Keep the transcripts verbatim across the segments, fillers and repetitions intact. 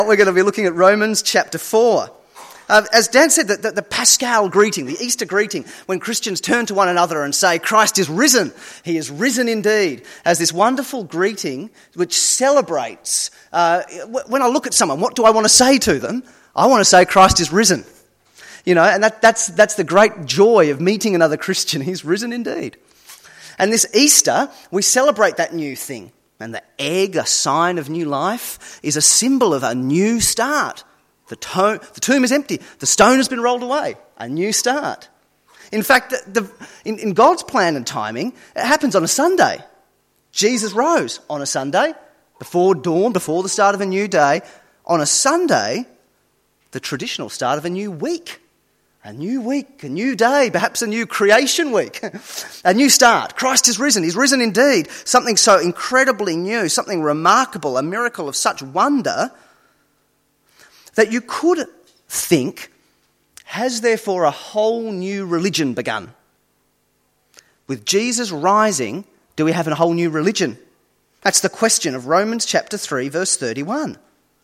We're going to be looking at Romans chapter four. Uh, as Dan said, the, the, the Paschal greeting, the Easter greeting, when Christians turn to one another and say, Christ is risen, he is risen indeed, as this wonderful greeting which celebrates. Uh, when I look at someone, what do I want to say to them? I want to say Christ is risen. You know, and that, that's, that's the great joy of meeting another Christian. He's risen indeed. And this Easter, we celebrate that new thing. And the egg, a sign of new life, is a symbol of a new start. The, to- the tomb is empty. The stone has been rolled away. A new start. In fact, the, the, in, in God's plan and timing, it happens on a Sunday. Jesus rose on a Sunday, before dawn, before the start of a new day. On a Sunday, the traditional start of a new week. A new week, a new day, perhaps a new creation week. A new start. Christ is risen. He's risen indeed. Something so incredibly new, something remarkable, a miracle of such wonder that you could think, has therefore a whole new religion begun? With Jesus rising, do we have a whole new religion? That's the question of Romans chapter three, verse thirty-one.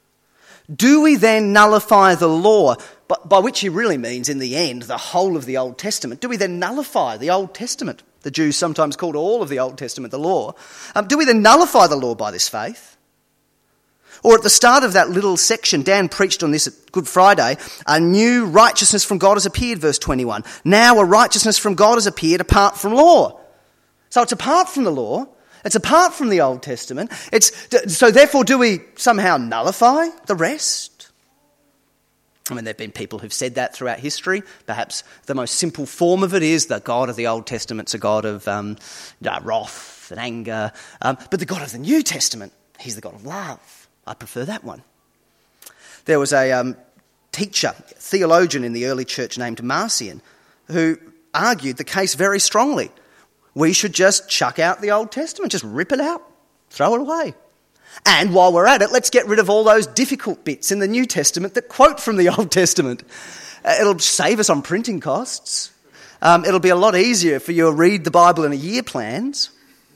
Do we then nullify the law? But by which he really means, in the end, the whole of the Old Testament. Do we then nullify the Old Testament? The Jews sometimes called all of the Old Testament the law. Um, do we then nullify the law by this faith? Or at the start of that little section, Dan preached on this at Good Friday, a new righteousness from God has appeared, verse twenty-one. Now a righteousness from God has appeared apart from law. So it's apart from the law. It's apart from the Old Testament. It's so therefore do we somehow nullify the rest? I mean, there have been people who've said that throughout history. Perhaps the most simple form of it is the God of the Old Testament's a God of um, wrath and anger. Um, but the God of the New Testament, he's the God of love. I prefer that one. There was a um, teacher, theologian in the early church named Marcion, who argued the case very strongly. We should just chuck out the Old Testament, just rip it out, throw it away. And while we're at it, let's get rid of all those difficult bits in the New Testament that quote from the Old Testament. Uh, it'll save us on printing costs. Um, it'll be a lot easier for you to read the Bible in a year plans.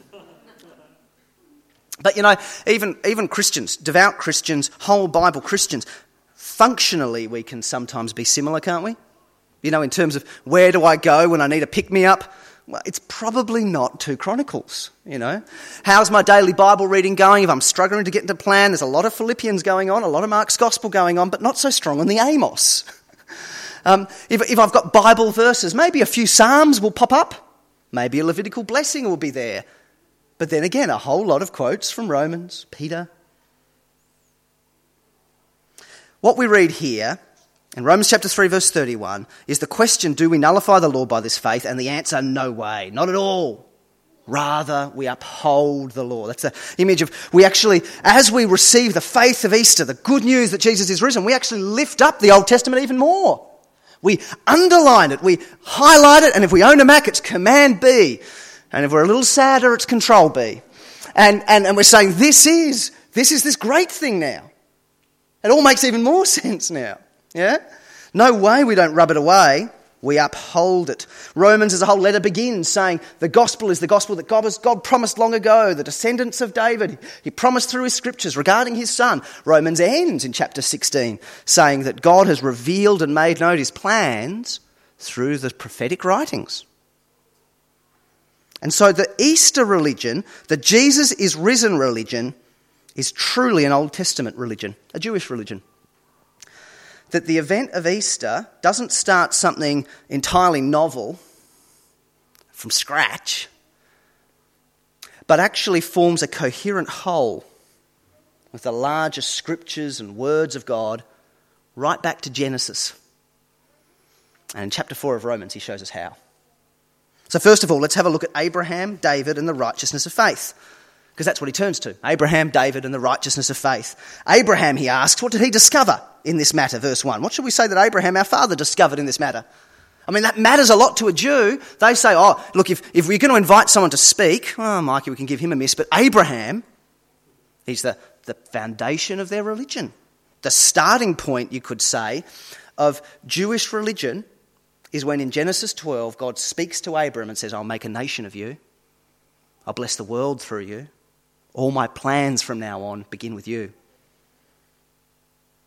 But, you know, even, even Christians, devout Christians, whole Bible Christians, functionally we can sometimes be similar, can't we? You know, in terms of where do I go when I need a pick-me-up? Well, it's probably not two Chronicles, you know. How's my daily Bible reading going? If I'm struggling to get into plan, there's a lot of Philippians going on, a lot of Mark's Gospel going on, but not so strong on the Amos. um, if, if I've got Bible verses, maybe a few Psalms will pop up. Maybe a Levitical blessing will be there. But then again, a whole lot of quotes from Romans, Peter. What we read here in Romans chapter three, verse thirty-one, is the question, do we nullify the law by this faith? And the answer, no way, not at all. Rather, we uphold the law. That's the image of, we actually, as we receive the faith of Easter, the good news that Jesus is risen, we actually lift up the Old Testament even more. We underline it, we highlight it, and if we own a Mac, it's Command B. And if we're a little sadder, it's Control B. And, and, and we're saying, this is, this is this great thing now. It all makes even more sense now. Yeah? No way we don't rub it away. We uphold it. Romans as a whole letter begins saying the gospel is the gospel that God, has, God promised long ago, the descendants of David. He promised through his scriptures regarding his son. Romans ends in chapter sixteen saying that God has revealed and made known his plans through the prophetic writings. And so the Easter religion, the Jesus is risen religion, is truly an Old Testament religion, a Jewish religion. That the event of Easter doesn't start something entirely novel from scratch, but actually forms a coherent whole with the larger scriptures and words of God right back to Genesis. And in chapter four of Romans, he shows us how. So first of all, let's have a look at Abraham, David, and the righteousness of faith. Because that's what he turns to. Abraham, David, and the righteousness of faith. Abraham, he asks, what did he discover in this matter? Verse one. What should we say that Abraham, our father, discovered in this matter? I mean, that matters a lot to a Jew. They say, oh, look, if, if we're going to invite someone to speak, oh, Mikey, we can give him a miss. But Abraham, he's the, the foundation of their religion. The starting point, you could say, of Jewish religion is when in Genesis twelve, God speaks to Abraham and says, I'll make a nation of you. I'll bless the world through you. All my plans from now on begin with you.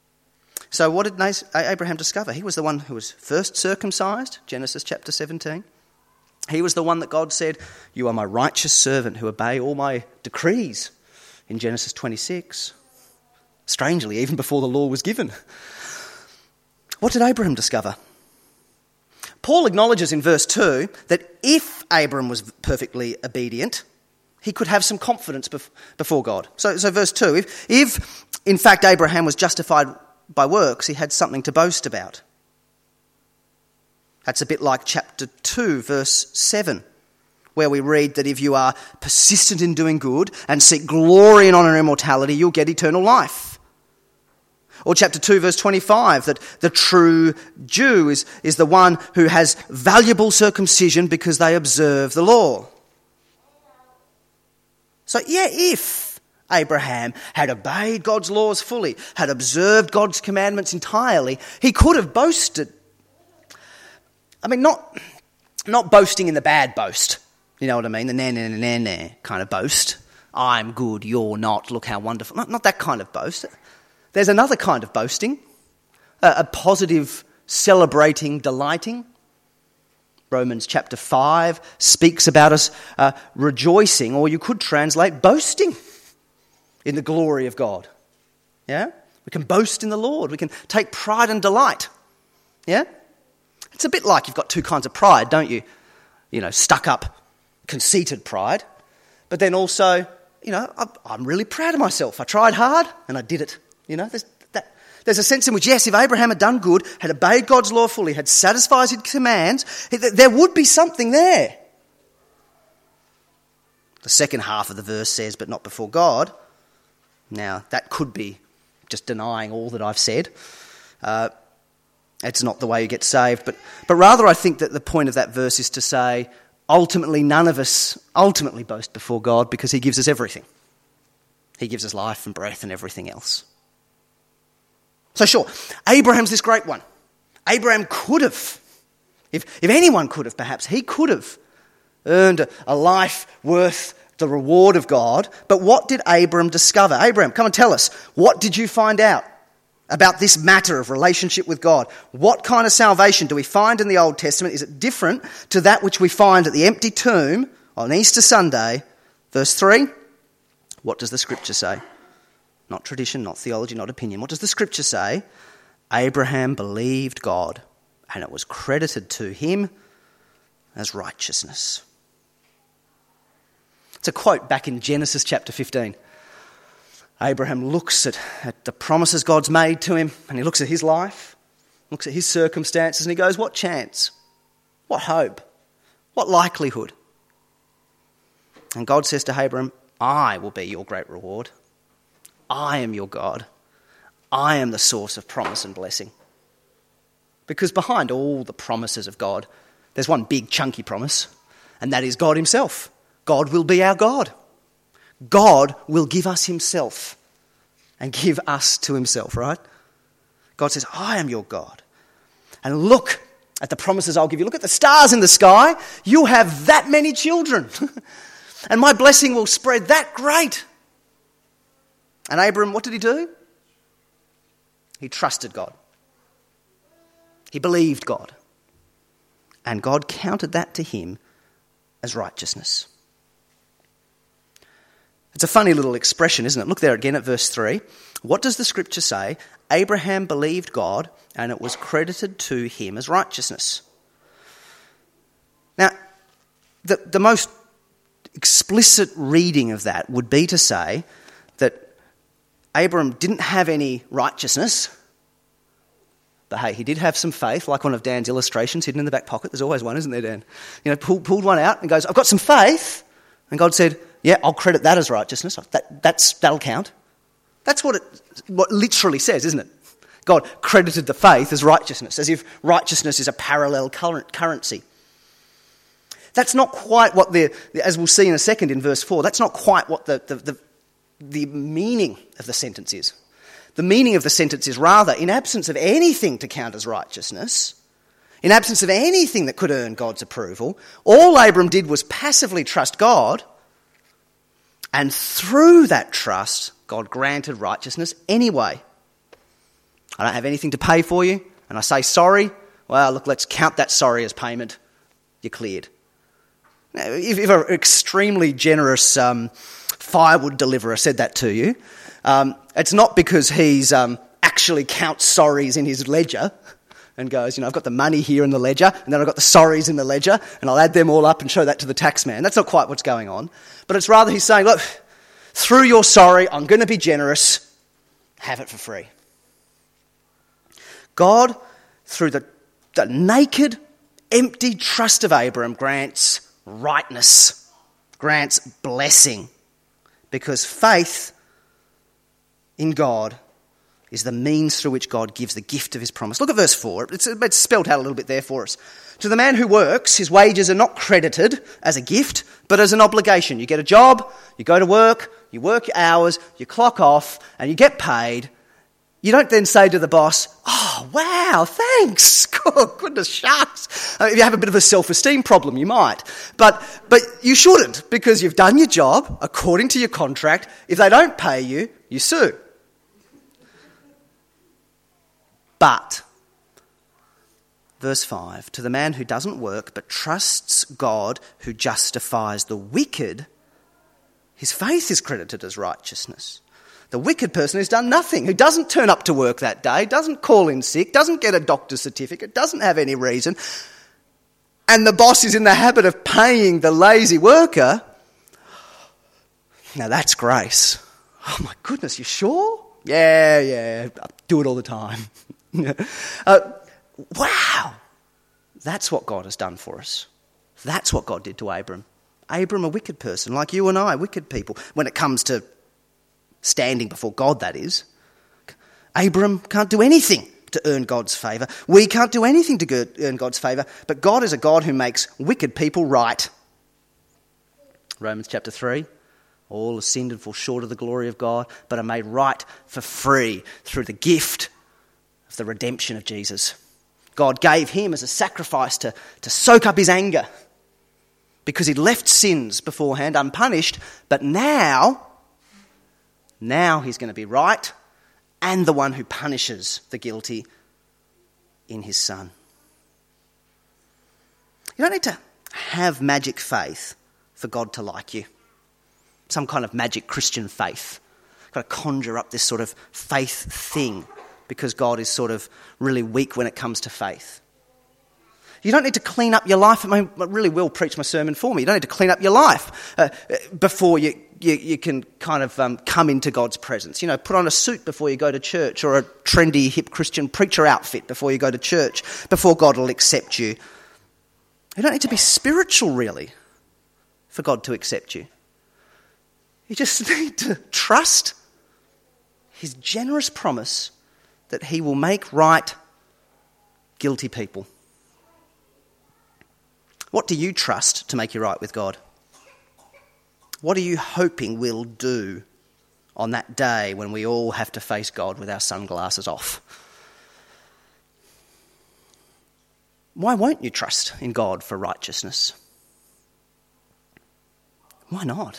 So what did Abraham discover? He was the one who was first circumcised, Genesis chapter seventeen. He was the one that God said, "You are my righteous servant who obey all my decrees," in Genesis twenty-six. Strangely, even before the law was given. What did Abraham discover? Paul acknowledges in verse two that if Abraham was perfectly obedient, he could have some confidence bef- before God. So, so verse two, if, if in fact Abraham was justified by works, he had something to boast about. That's a bit like chapter two, verse seven, where we read that if you are persistent in doing good and seek glory and honour and immortality, you'll get eternal life. Or chapter two, verse twenty-five, that the true Jew is, is the one who has valuable circumcision because they observe the law. So yeah, if Abraham had obeyed God's laws fully, had observed God's commandments entirely, he could have boasted. I mean, not, not boasting in the bad boast. You know what I mean? The na na na na na kind of boast. I'm good, you're not, look how wonderful. Not, not that kind of boast. There's another kind of boasting, a, a positive, celebrating, delighting. Romans chapter five speaks about us uh, rejoicing, or you could translate boasting in the glory of God. Yeah? We can boast in the Lord. We can take pride and delight. Yeah? It's a bit like you've got two kinds of pride, don't you? You know, stuck up, conceited pride. But then also, you know, I'm really proud of myself. I tried hard and I did it. You know, there's, that, there's a sense in which, yes, if Abraham had done good, had obeyed God's law fully, had satisfied his commands, there would be something there. The second half of the verse says, but not before God. Now, that could be just denying all that I've said. Uh, it's not the way you get saved. But, but rather, I think that the point of that verse is to say, ultimately, none of us ultimately boast before God because he gives us everything. He gives us life and breath and everything else. So sure, Abraham's this great one. Abraham could have, if, if anyone could have perhaps, he could have earned a, a life worth the reward of God. But what did Abraham discover? Abraham, come and tell us, what did you find out about this matter of relationship with God? What kind of salvation do we find in the Old Testament? Is it different to that which we find at the empty tomb on Easter Sunday? Verse three, what does the scripture say? Not tradition, not theology, not opinion. What does the scripture say? Abraham believed God, and it was credited to him as righteousness. It's a quote back in Genesis chapter fifteen. Abraham looks at, at the promises God's made to him, and he looks at his life, looks at his circumstances, and he goes, what chance? What hope? What likelihood? And God says to Abraham, I will be your great reward. I am your God. I am the source of promise and blessing. Because behind all the promises of God, there's one big chunky promise, and that is God himself. God will be our God. God will give us himself and give us to himself, right? God says, I am your God. And look at the promises I'll give you. Look at the stars in the sky. You'll have that many children. And my blessing will spread that great. And Abraham, what did he do? He trusted God. He believed God. And God counted that to him as righteousness. It's a funny little expression, isn't it? Look there again at verse three. What does the scripture say? Abraham believed God, and it was credited to him as righteousness. Now, the, the most explicit reading of that would be to say that Abraham didn't have any righteousness, but hey, he did have some faith, like one of Dan's illustrations hidden in the back pocket. There's always one, isn't there, Dan? You know, pulled, pulled one out and goes, I've got some faith. And God said, yeah, I'll credit that as righteousness. That, that's, that'll count. That's what it what it literally says, isn't it? God credited the faith as righteousness, as if righteousness is a parallel current currency. That's not quite what the, as we'll see in a second in verse four, that's not quite what the, the, the the meaning of the sentence is. The meaning of the sentence is rather, in absence of anything to count as righteousness, in absence of anything that could earn God's approval, all Abram did was passively trust God, and through that trust, God granted righteousness anyway. I don't have anything to pay for you, and I say sorry, well, look, let's count that sorry as payment. You're cleared. Now, if, if an extremely generous um, firewood deliverer said that to you, um, it's not because he's um, actually counts sorries in his ledger and goes, you know, I've got the money here in the ledger, and then I've got the sorries in the ledger, and I'll add them all up and show that to the tax man. That's not quite what's going on. But it's rather he's saying, look, through your sorry, I'm going to be generous. Have it for free. God, through the, the naked, empty trust of Abram, grants rightness, grants blessing, because faith in God is the means through which God gives the gift of his promise. Look at verse four. It's, it's spelled out a little bit there for us. To the man who works, his wages are not credited as a gift, but as an obligation. You get a job, you go to work, you work your hours, you clock off, and you get paid. You don't then say to the boss, oh, wow, thanks. Oh, goodness shucks. Uh, if you have a bit of a self-esteem problem, you might. But but you shouldn't, because you've done your job according to your contract. If they don't pay you, you sue. But, verse five, to the man who doesn't work but trusts God who justifies the wicked, his faith is credited as righteousness. The wicked person who's done nothing, who doesn't turn up to work that day, doesn't call in sick, doesn't get a doctor's certificate, doesn't have any reason, and the boss is in the habit of paying the lazy worker, now that's grace. Oh my goodness, you sure? Yeah, yeah, I do it all the time. uh, wow, that's what God has done for us. That's what God did to Abram. Abram, a wicked person, like you and I, wicked people, when it comes to standing before God, that is. Abram can't do anything to earn God's favour. We can't do anything to earn God's favour, but God is a God who makes wicked people right. Romans chapter three, all have sinned and fall short of the glory of God, but are made right for free through the gift of the redemption of Jesus. God gave him as a sacrifice to, to soak up his anger because he'd left sins beforehand unpunished, but now... Now he's going to be right and the one who punishes the guilty in his Son. You don't need to have magic faith for God to like you. Some kind of magic Christian faith. You've got to conjure up this sort of faith thing because God is sort of really weak when it comes to faith. You don't need to clean up your life. I mean, it really will preach my sermon for me. You don't need to clean up your life uh, before you, you, you can kind of um, come into God's presence. You know, put on a suit before you go to church, or a trendy, hip Christian preacher outfit before you go to church, before God will accept you. You don't need to be spiritual, really, for God to accept you. You just need to trust his generous promise that he will make right guilty people. What do you trust to make you right with God? What are you hoping we'll do on that day when we all have to face God with our sunglasses off? Why won't you trust in God for righteousness? Why not?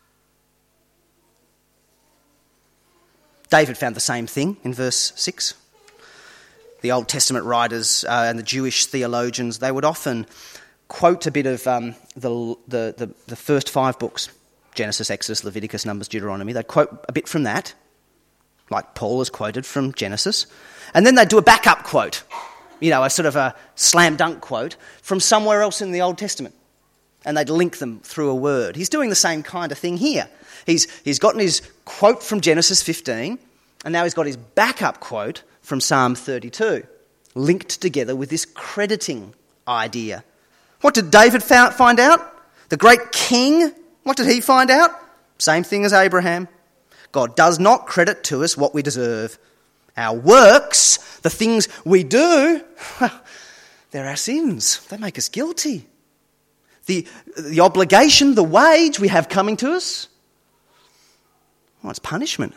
David found the same thing in verse six. The Old Testament writers uh, and the Jewish theologians, they would often quote a bit of um, the, the, the, the first five books, Genesis, Exodus, Leviticus, Numbers, Deuteronomy. They'd quote a bit from that, like Paul has quoted from Genesis. And then they'd do a backup quote, you know, a sort of a slam dunk quote from somewhere else in the Old Testament. And they'd link them through a word. He's doing the same kind of thing here. He's, he's gotten his quote from Genesis fifteen, and now he's got his backup quote from Psalm thirty-two, linked together with this crediting idea. What did David find out? The great king, what did he find out? Same thing as Abraham. God does not credit to us what we deserve. Our works, the things we do, well, they're our sins. They make us guilty. The, the obligation, the wage we have coming to us, well, it's punishment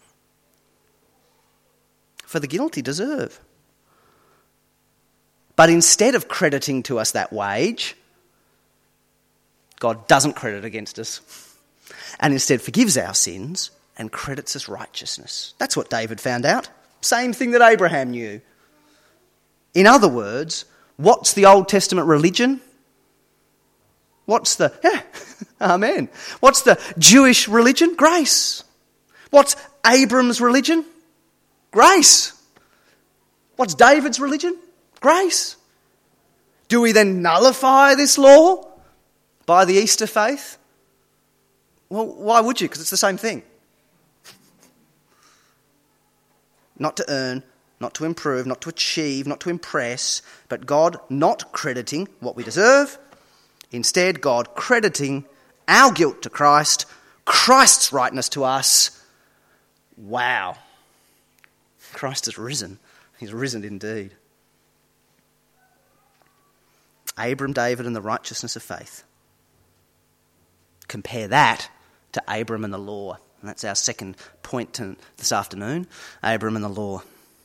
for the guilty deserve. But instead of crediting to us that wage, God doesn't credit against us, and instead forgives our sins and credits us righteousness. That's what David found out. Same thing that Abraham knew. In other words, what's the Old Testament religion? What's the, yeah, amen. What's the Jewish religion? Grace. What's Abram's religion? Grace. What's David's religion? Grace. Do we then nullify this law by the Easter faith? Well, why would you? Because it's the same thing. Not to earn, not to improve, not to achieve, not to impress, but God not crediting what we deserve. Instead, God crediting our guilt to Christ, Christ's rightness to us. Wow. Christ has risen. He's risen indeed. Abram, David, and the righteousness of faith. Compare that to Abram and the law. And that's our second point to this afternoon. Abram and the law.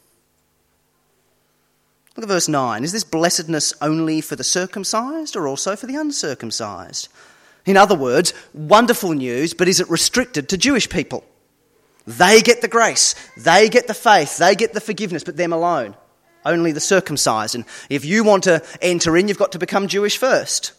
Look at verse nine. Is this blessedness only for the circumcised or also for the uncircumcised? In other words, wonderful news, but is it restricted to Jewish people? They get the grace, they get the faith, they get the forgiveness, but them alone. Only the circumcised. And if you want to enter in, you've got to become Jewish first.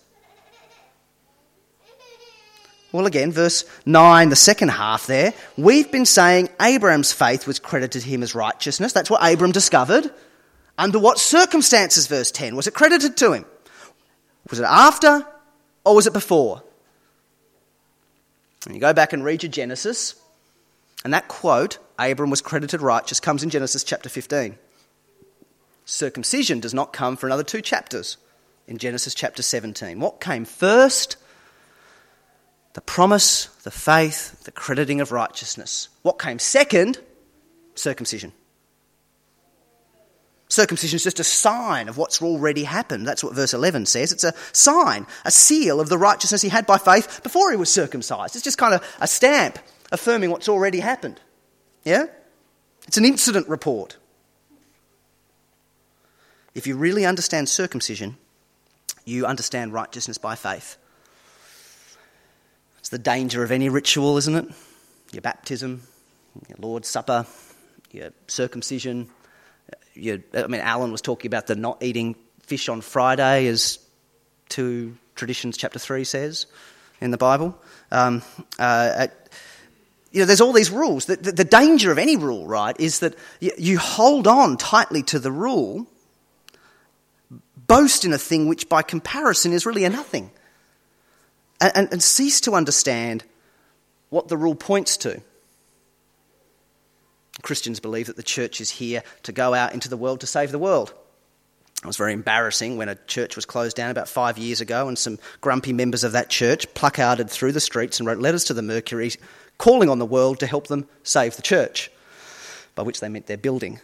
Well, again, verse nine, the second half there, we've been saying Abraham's faith was credited to him as righteousness. That's what Abram discovered. Under what circumstances, verse ten, was it credited to him? Was it after or was it before? And you go back and read your Genesis, and that quote, Abram was credited righteous, comes in Genesis chapter fifteen. Circumcision does not come for another two chapters in Genesis chapter seventeen. What came first? The promise, the faith, the crediting of righteousness. What came second? Circumcision. Circumcision is just a sign of what's already happened. That's what verse eleven says. It's a sign, a seal of the righteousness he had by faith before he was circumcised. It's just kind of a stamp affirming what's already happened. Yeah? It's an incident report. If you really understand circumcision, you understand righteousness by faith. It's the danger of any ritual, isn't it? Your baptism, your Lord's Supper, your circumcision. Your, I mean, Alan was talking about the not eating fish on Friday, as two Traditions chapter three says in the Bible. Um, uh, you know, there's all these rules. The, the, the danger of any rule, right, is that you, you hold on tightly to the rule, boast in a thing which by comparison is really a nothing, and, and, and cease to understand what the rule points to. Christians believe that the church is here to go out into the world to save the world. It was very embarrassing when a church was closed down about five years ago and some grumpy members of that church placarded through the streets and wrote letters to the Mercury calling on the world to help them save the church, by which they meant their building.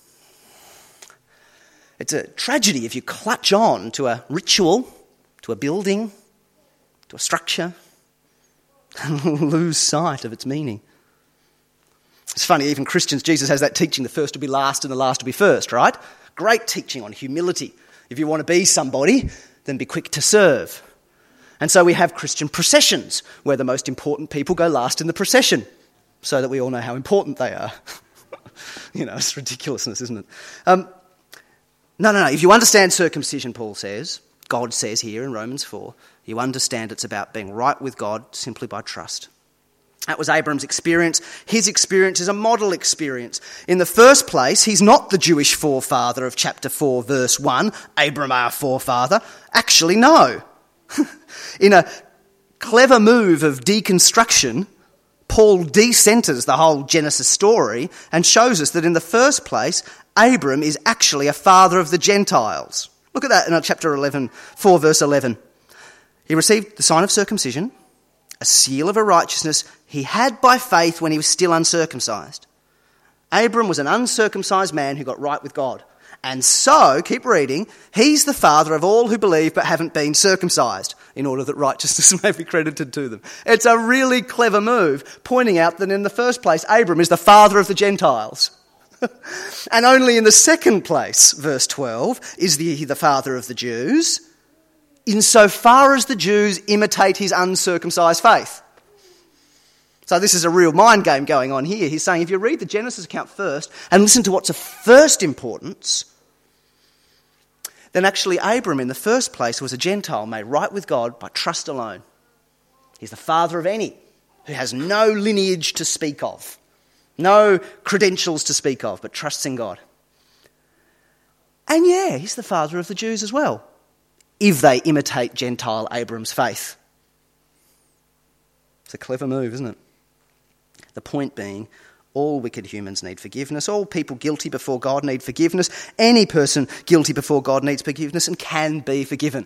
It's a tragedy if you clutch on to a ritual, to a building, to a structure, and lose sight of its meaning. It's funny, even Christians, Jesus has that teaching, the first will be last and the last will be first, right? Great teaching on humility. If you want to be somebody, then be quick to serve. And so we have Christian processions, where the most important people go last in the procession, so that we all know how important they are. You know, it's ridiculousness, isn't it? Um, no, no, no. If you understand circumcision, Paul says, God says here in Romans four, you understand it's about being right with God simply by trust. That was Abram's experience. His experience is a model experience. In the first place, he's not the Jewish forefather of chapter four, verse one, Abram our forefather. Actually, no. In a clever move of deconstruction, Paul decenters the whole Genesis story and shows us that in the first place, Abram is actually a father of the Gentiles. Look at that in chapter eleven, four, verse eleven. He received the sign of circumcision, a seal of a righteousness he had by faith when he was still uncircumcised. Abram was an uncircumcised man who got right with God. And so, keep reading, he's the father of all who believe but haven't been circumcised, in order that righteousness may be credited to them. It's a really clever move, pointing out that in the first place, Abram is the father of the Gentiles. And only in the second place, verse twelve, is he the father of the Jews, insofar as the Jews imitate his uncircumcised faith. So this is a real mind game going on here. He's saying if you read the Genesis account first and listen to what's of first importance, then actually Abram in the first place was a Gentile made right with God by trust alone. He's the father of any who has no lineage to speak of, no credentials to speak of, but trusts in God. And yeah, he's the father of the Jews as well, if they imitate Gentile Abram's faith. It's a clever move, isn't it? The point being, all wicked humans need forgiveness. All people guilty before God need forgiveness. Any person guilty before God needs forgiveness and can be forgiven.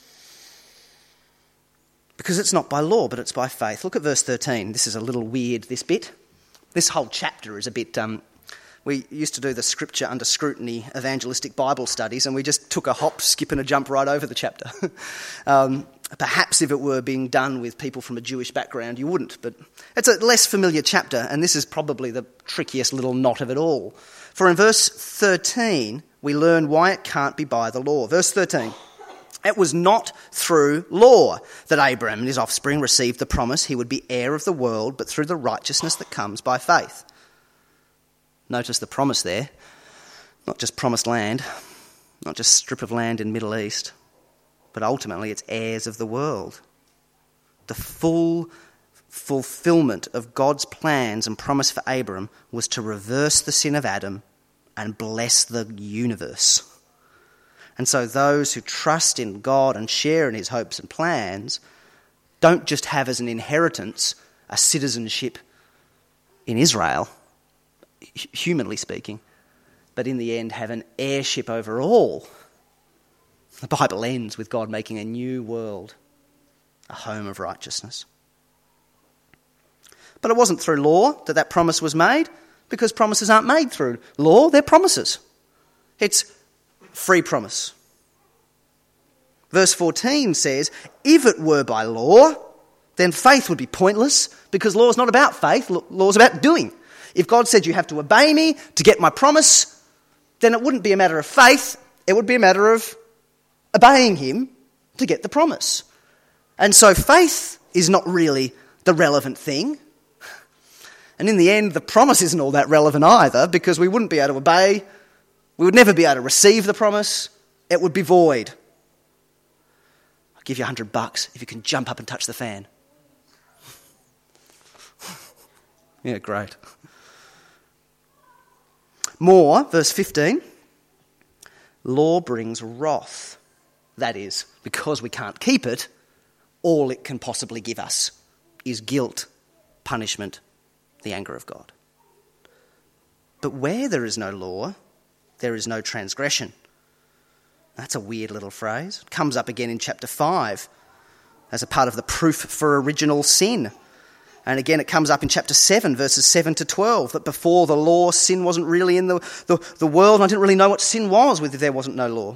Because it's not by law, but it's by faith. Look at verse thirteen. This is a little weird, this bit. This whole chapter is a bit... Um, we used to do the scripture under scrutiny evangelistic Bible studies, and we just took a hop, skip and a jump right over the chapter. um, perhaps if it were being done with people from a Jewish background, you wouldn't. But it's a less familiar chapter, and this is probably the trickiest little knot of it all. For in verse thirteen, we learn why it can't be by the law. Verse thirteen. It was not through law that Abraham and his offspring received the promise he would be heir of the world, but through the righteousness that comes by faith. Notice the promise there, not just promised land, not just strip of land in Middle East, but ultimately it's heirs of the world. The full fulfillment of God's plans and promise for Abram was to reverse the sin of Adam and bless the universe. And so those who trust in God and share in his hopes and plans don't just have as an inheritance a citizenship in Israel, humanly speaking, but in the end have an heirship over all. The Bible ends with God making a new world, a home of righteousness. But it wasn't through law that that promise was made, because promises aren't made through law, they're promises. It's free promise. Verse fourteen says, if it were by law, then faith would be pointless, because law is not about faith, law is about doing. If God said you have to obey me to get my promise, then it wouldn't be a matter of faith, it would be a matter of obeying him to get the promise. And so faith is not really the relevant thing. And in the end, the promise isn't all that relevant either, because we wouldn't be able to obey, we would never be able to receive the promise, it would be void. I'll give you a hundred bucks if you can jump up and touch the fan. Yeah, great. More, verse fifteen, law brings wrath. That is, because we can't keep it, all it can possibly give us is guilt, punishment, the anger of God. But where there is no law, there is no transgression. That's a weird little phrase. It comes up again in chapter five as a part of the proof for original sin. And again, it comes up in chapter seven, verses seven to twelve, that before the law, sin wasn't really in the, the, the world, and I didn't really know what sin was if there wasn't no law.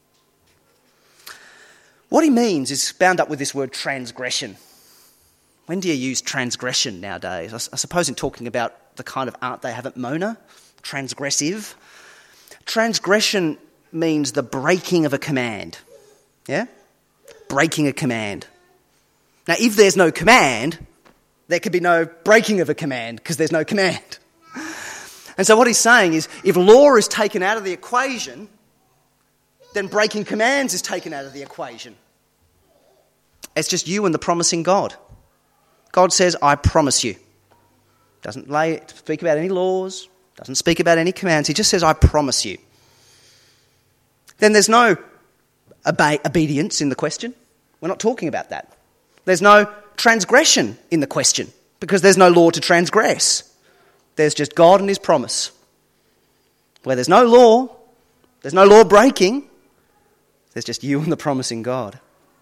What he means is bound up with this word transgression. When do you use transgression nowadays? I, I suppose in talking about the kind of art they have at Mona, transgressive. Transgression means the breaking of a command. Yeah? Breaking a command. Now, if there's no command, there could be no breaking of a command because there's no command. And so what he's saying is, if law is taken out of the equation, then breaking commands is taken out of the equation. It's just you and the promising God. God says, I promise you. Doesn't lay, speak about any laws, doesn't speak about any commands. He just says, I promise you. Then there's no obe- obedience in the question. We're not talking about that. There's no transgression in the question because there's no law to transgress. There's just God and his promise. Where there's no law, there's no law breaking, there's just you and the promising God.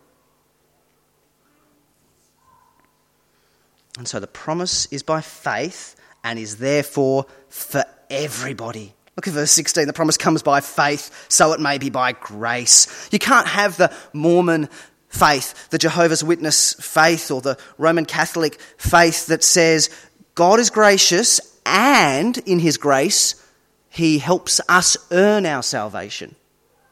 And so the promise is by faith and is therefore for everybody. Look at verse sixteen. The promise comes by faith, so it may be by grace. You can't have the Mormon faith, the Jehovah's Witness faith, or the Roman Catholic faith that says God is gracious and in his grace he helps us earn our salvation.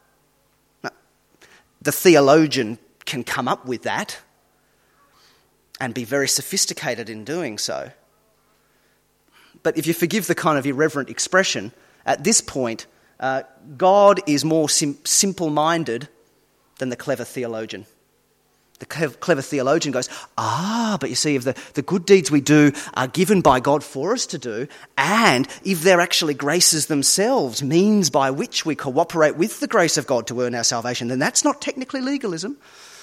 Now, the theologian can come up with that. and be very sophisticated in doing so. But if you forgive the kind of irreverent expression, at this point, uh, God is more sim- simple-minded than the clever theologian. The clever theologian goes, ah, but you see, if the, the good deeds we do are given by God for us to do, and if they're actually graces themselves, means by which we cooperate with the grace of God to earn our salvation, then that's not technically legalism.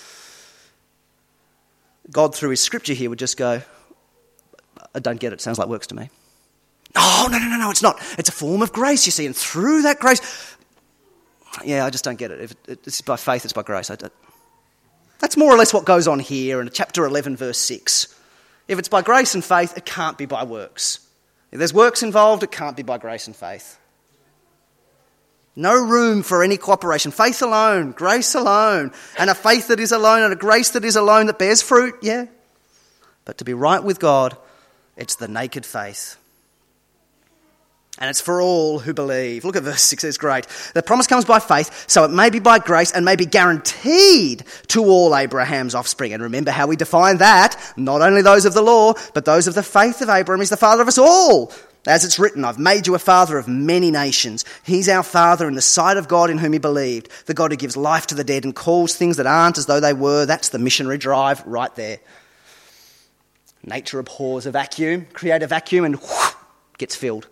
God, through his scripture here, would just go, I don't get it, sounds like works to me. Oh, no, no, no, no, it's not. It's a form of grace, you see, and through that grace, yeah, I just don't get it. If it's by faith, it's by grace. I don't. That's more or less what goes on here in chapter eleven, verse six. If it's by grace and faith, it can't be by works. If there's works involved, it can't be by grace and faith. No room for any cooperation. Faith alone, grace alone, and a faith that is alone and a grace that is alone that bears fruit, yeah. But to be right with God, it's the naked faith. And it's for all who believe. Look at verse six, it's great. The promise comes by faith, so it may be by grace and may be guaranteed to all Abraham's offspring. And remember how we define that. Not only those of the law, but those of the faith of Abraham is the father of us all. As it's written, I've made you a father of many nations. He's our father in the sight of God in whom he believed. The God who gives life to the dead and calls things that aren't as though they were. That's the missionary drive right there. Nature abhors a vacuum. Create a vacuum and whoosh, gets filled.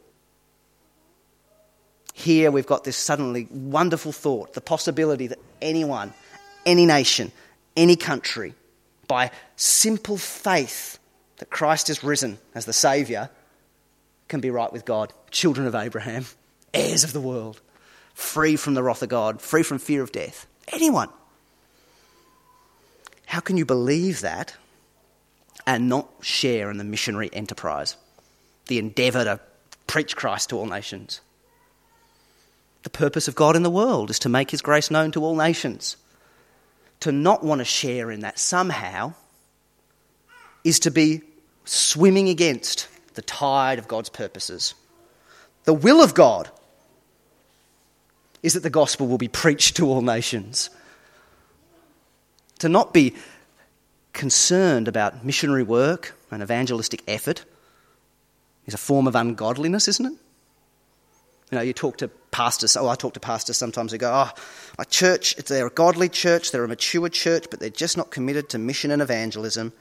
Here we've got this suddenly wonderful thought, the possibility that anyone, any nation, any country, by simple faith that Christ is risen as the Saviour, can be right with God, children of Abraham, heirs of the world, free from the wrath of God, free from fear of death. Anyone. How can you believe that and not share in the missionary enterprise, the endeavour to preach Christ to all nations? The purpose of God in the world is to make his grace known to all nations. To not want to share in that somehow is to be swimming against the tide of God's purposes. The will of God is that the gospel will be preached to all nations. To not be concerned about missionary work and evangelistic effort is a form of ungodliness, isn't it? You know, you talk to pastors, oh, I talk to pastors sometimes who go, oh, my church, they're a godly church, they're a mature church, but they're just not committed to mission and evangelism.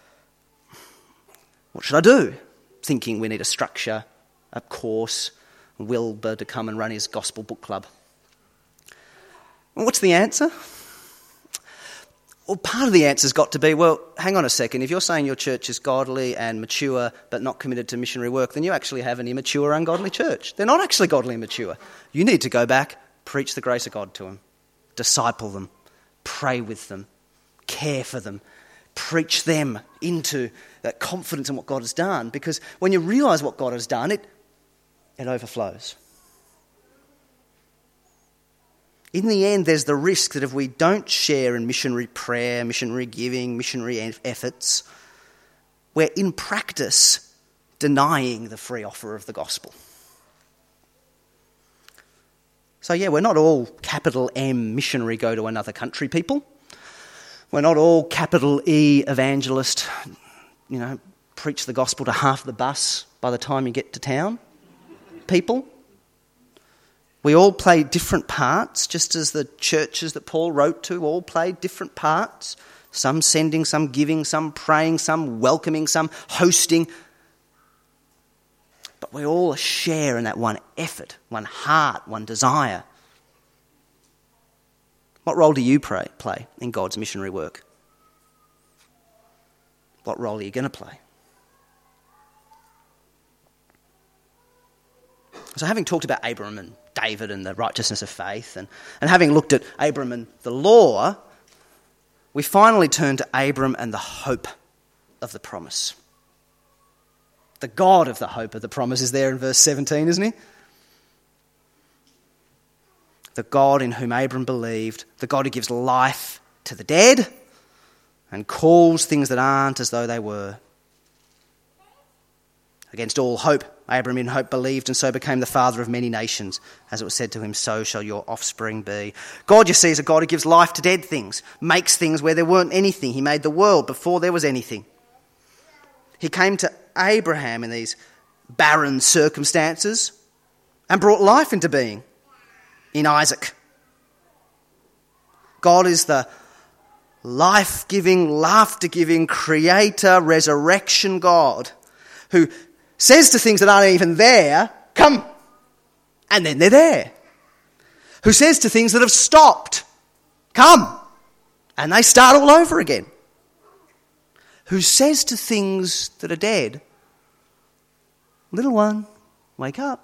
What should I do? Thinking we need a structure, a course, Wilbur to come and run his gospel book club. Well, what's the answer? Well, part of the answer's got to be, well, hang on a second, if you're saying your church is godly and mature but not committed to missionary work, then you actually have an immature, ungodly church. They're not actually godly and mature. You need to go back, preach the grace of God to them, disciple them, pray with them, care for them, preach them into that confidence in what God has done, because when you realise what God has done, it, it overflows. In the end, there's the risk that if we don't share in missionary prayer, missionary giving, missionary efforts, we're in practice denying the free offer of the gospel. So yeah, we're not all capital M missionary go to another country people. We're not all capital E evangelist, you know, preach the gospel to half the bus by the time you get to town people. We all play different parts, just as the churches that Paul wrote to all played different parts. Some sending, some giving, some praying, some welcoming, some hosting. But we all share in that one effort, one heart, one desire. What role do you pray, play in God's missionary work? What role are you going to play? So having talked about Abram and David and the righteousness of faith, and, and having looked at Abram and the law, we finally turn to Abram and the hope of the promise. The God of the hope of the promise is there in verse seventeen, isn't he? The God in whom Abram believed, the God who gives life to the dead and calls things that aren't as though they were. Against all hope, Abram in hope believed and so became the father of many nations. As it was said to him, so shall your offspring be. God, you see, is a God who gives life to dead things, makes things where there weren't anything. He made the world before there was anything. He came to Abraham in these barren circumstances and brought life into being in Isaac. God is the life-giving, laughter-giving, creator, resurrection God who says to things that aren't even there, come, and then they're there. Who says to things that have stopped, come, and they start all over again. Who says to things that are dead, little one, wake up,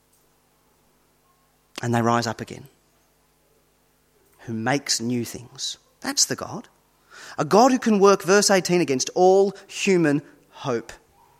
and they rise up again. Who makes new things. That's the God. A God who can work, verse eighteen, against all human hope.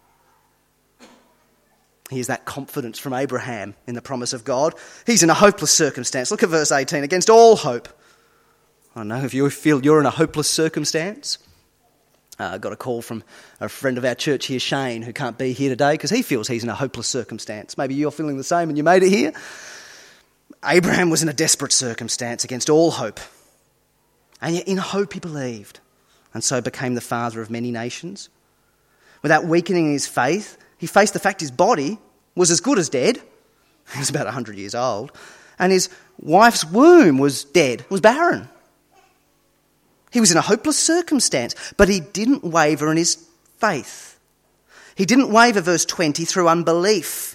Here's that confidence from Abraham in the promise of God. He's in a hopeless circumstance. Look at verse eighteen. Against all hope. I don't know if you feel you're in a hopeless circumstance. Uh, I got a call from a friend of our church here, Shane, who can't be here today because he feels he's in a hopeless circumstance. Maybe you're feeling the same and you made it here. Abraham was in a desperate circumstance against all hope. And yet in hope he believed, and so became the father of many nations. Without weakening his faith, he faced the fact his body was as good as dead. He was about one hundred years old. And his wife's womb was dead, was barren. He was in a hopeless circumstance, but he didn't waver in his faith. He didn't waver, verse twenty, through unbelief.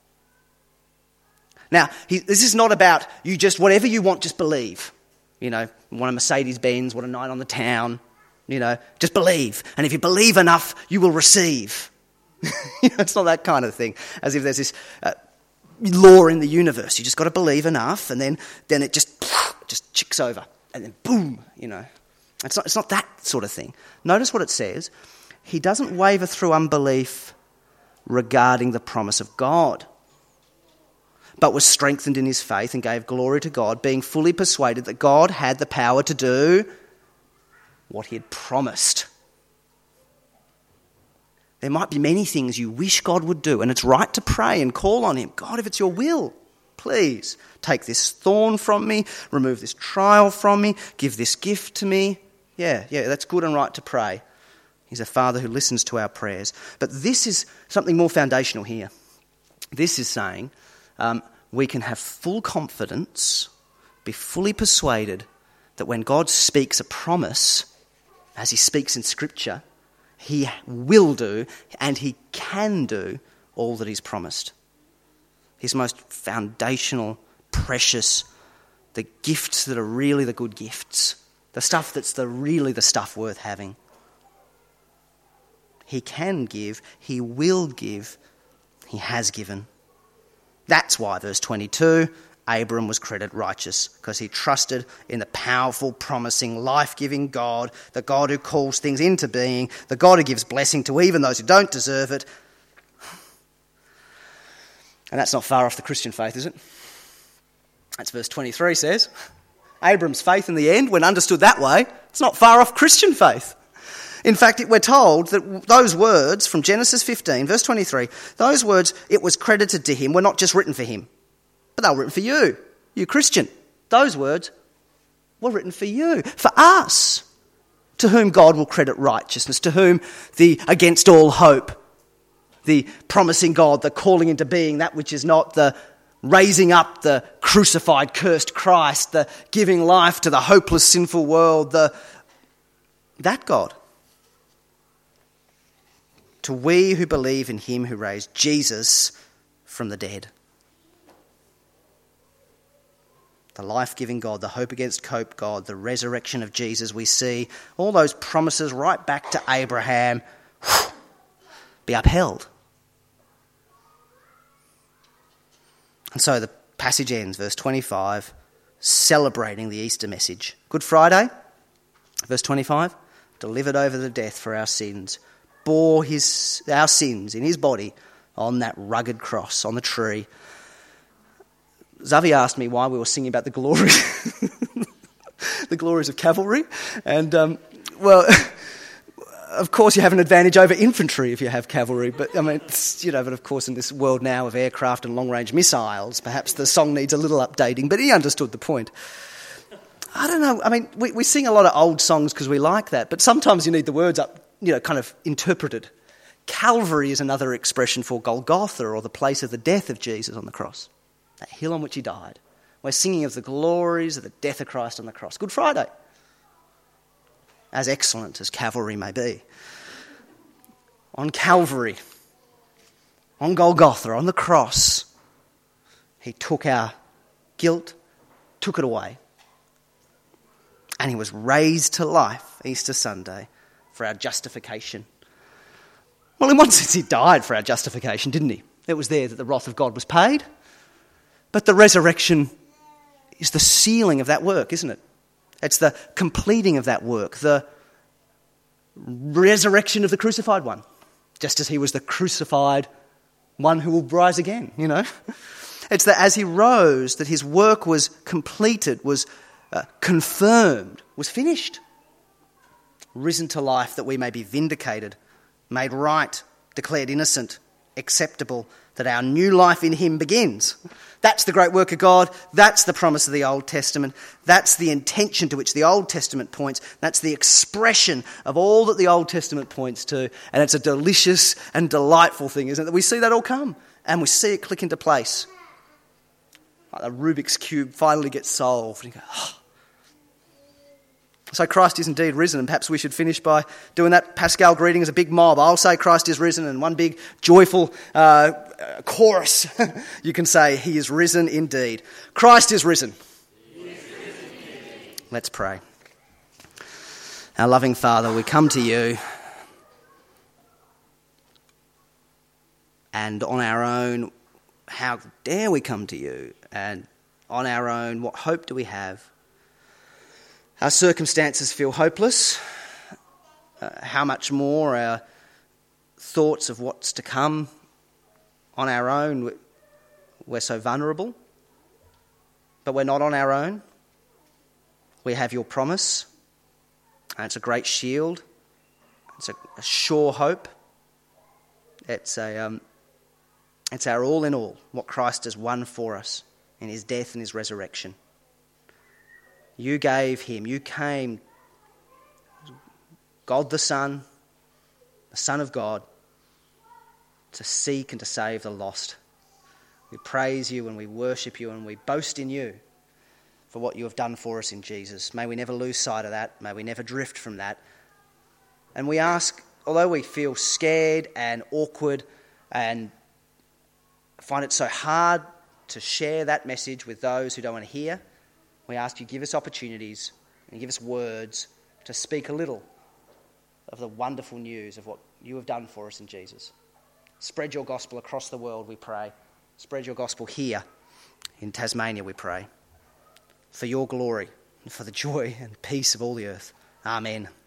Now, he, this is not about you just, whatever you want, just believe. You know, want a Mercedes-Benz, want a night on the town, you know, just believe. And if you believe enough, you will receive. You know, it's not that kind of thing, as if there's this uh, law in the universe. You just got to believe enough, and then, then it just, just chicks over. And then boom, you know. It's not, it's not that sort of thing. Notice what it says. He doesn't waver through unbelief regarding the promise of God, but was strengthened in his faith and gave glory to God, being fully persuaded that God had the power to do what he had promised. There might be many things you wish God would do, and it's right to pray and call on him. God, if it's your will, please take this thorn from me, remove this trial from me, give this gift to me. Yeah, yeah, that's good and right to pray. He's a father who listens to our prayers. But this is something more foundational here. This is saying um, we can have full confidence, be fully persuaded that when God speaks a promise, as he speaks in Scripture, he will do and he can do all that he's promised. His most foundational, precious, the gifts that are really the good gifts, the stuff that's the really the stuff worth having. He can give, he will give, he has given. That's why, verse twenty-two, Abram was credited righteous, because he trusted in the powerful, promising, life-giving God, the God who calls things into being, the God who gives blessing to even those who don't deserve it. And that's not far off the Christian faith, is it? That's verse twenty-three says. Abram's faith in the end, when understood that way, it's not far off Christian faith. In fact, we're told that those words from Genesis fifteen, verse twenty-three, those words, it was credited to him, were not just written for him, but they were written for you, you Christian. Those words were written for you, for us, to whom God will credit righteousness, to whom the against all hope, the promising God, the calling into being that which is not, the raising up the crucified, cursed Christ, the giving life to the hopeless, sinful world, the that God. To we who believe in him who raised Jesus from the dead. The life-giving God, the hope against hope God, the resurrection of Jesus, we see all those promises right back to Abraham be upheld. And so the passage ends, verse twenty-five, celebrating the Easter message. Good Friday, verse twenty-five, delivered over to death for our sins, bore his our sins in his body on that rugged cross on the tree. Zavi asked me why we were singing about the glory, the glories of cavalry, and um, well, of course you have an advantage over infantry if you have cavalry, but I mean, it's, you know, but of course in this world now of aircraft and long-range missiles, perhaps the song needs a little updating, but he understood the point. I don't know, I mean, we, we sing a lot of old songs because we like that, but sometimes you need the words up, you know, kind of interpreted. Calvary is another expression for Golgotha, or the place of the death of Jesus on the cross, that hill on which he died. We're singing of the glories of the death of Christ on the cross. Good Friday, as excellent as Calvary may be. On Calvary, on Golgotha, on the cross, he took our guilt, took it away, and he was raised to life Easter Sunday for our justification. Well, in one sense, he died for our justification, didn't he? It was there that the wrath of God was paid. But the resurrection is the sealing of that work, isn't it? It's the completing of that work, the resurrection of the crucified one, just as he was the crucified one who will rise again, you know. It's that as he rose, that his work was completed, was uh, confirmed, was finished. Risen to life that we may be vindicated, made right, declared innocent, acceptable, that our new life in him begins. That's the great work of God. That's the promise of the Old Testament. That's the intention to which the Old Testament points. That's the expression of all that the Old Testament points to. And it's a delicious and delightful thing, isn't it? That we see that all come and we see it click into place. Like the Rubik's Cube finally gets solved. And you go, oh. So Christ is indeed risen, and perhaps we should finish by doing that Pascal greeting as a big mob. I'll say Christ is risen, and one big joyful uh, chorus. You can say, he is risen indeed. Christ is risen. He is risen indeed. Let's pray. Our loving Father, we come to you, and on our own, how dare we come to you? And on our own, what hope do we have? Our circumstances feel hopeless. Uh, how much more our thoughts of what's to come on our own, we're so vulnerable. But we're not on our own. We have your promise, and it's a great shield. It's a, a sure hope. It's a um, it's our all in all, what Christ has won for us in his death and his resurrection. You gave him, you came, God the Son, the Son of God, to seek and to save the lost. We praise you and we worship you and we boast in you for what you have done for us in Jesus. May we never lose sight of that. May we never drift from that. And we ask, although we feel scared and awkward and find it so hard to share that message with those who don't want to hear, we ask you give us opportunities and give us words to speak a little of the wonderful news of what you have done for us in Jesus. Spread your gospel across the world, we pray. Spread your gospel here in Tasmania, we pray. For your glory and for the joy and peace of all the earth. Amen.